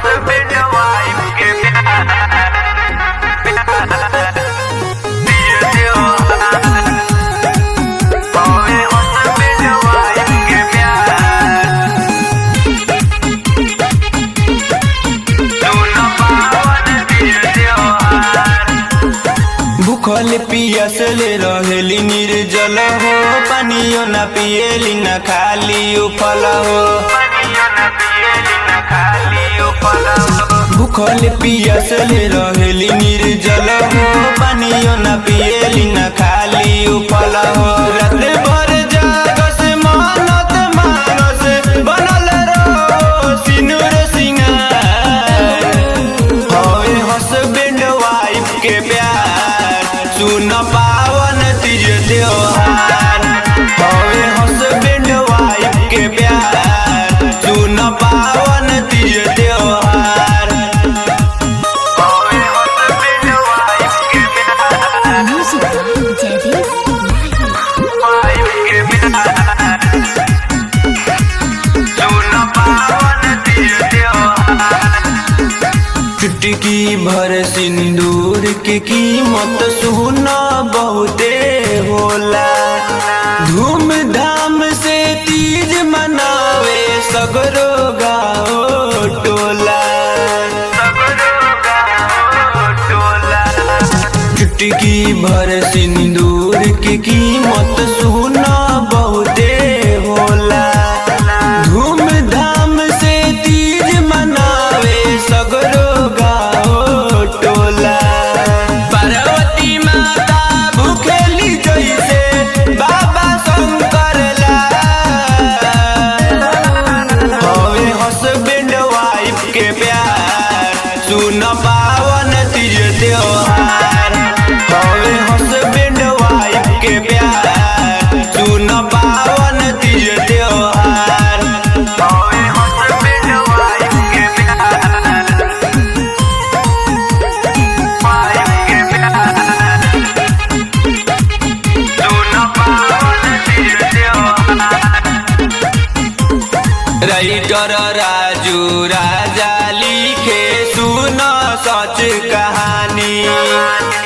husband wife के प्यार दिल त्योहार हवे हस्बैंड वाइफ के प्यार सुन पावन दिल त्योहार भूखल पियासल रहेली निर्जल हो पानियो न पिएली न खाली उफल हो पानियो न पिएली न खाली उफल हो भूखल पियासल रहेली निर्जल हो पानियो न पिएली न खाली उफल हो रात भर जागस मानत मानस बनल रहो सिनुर सिंगार हवे हस्बैंड वाइफ के प्यार सुन पावन तीज त्योहार हवे हस्बैंड वाइफ के प्यार सुन पावन तीज त्योहार हवे हस्बैंड वाइफ के प्यार Music by Jaideep वाइफ के प्यार सुन पावन दिल त्योहार चुटकी भर सिंदूर के कीमत सुना बहुते होला धूमधाम से तीज मनावे सगरो गाओ टोला चुटकी भर सिंदूर के कीमत सुना बहुते होला धूमधाम से तीज मनावे सगरो गाओ टोला पार्वती माता भूखेली जैसे बाबा शंकर ला हवे हस्बैंड वाइफ के प्यार सुन पावन तीज त्योहार हवे हस्बैंड वाइफ के प्यार सुन पावन तीज त्योहार हवे हस्बैंड वाइफ के प्यार वाइफ के प्यार सुन पावन दिल त्योहार राइटर राजू राजा लिखे सुन सच कहानी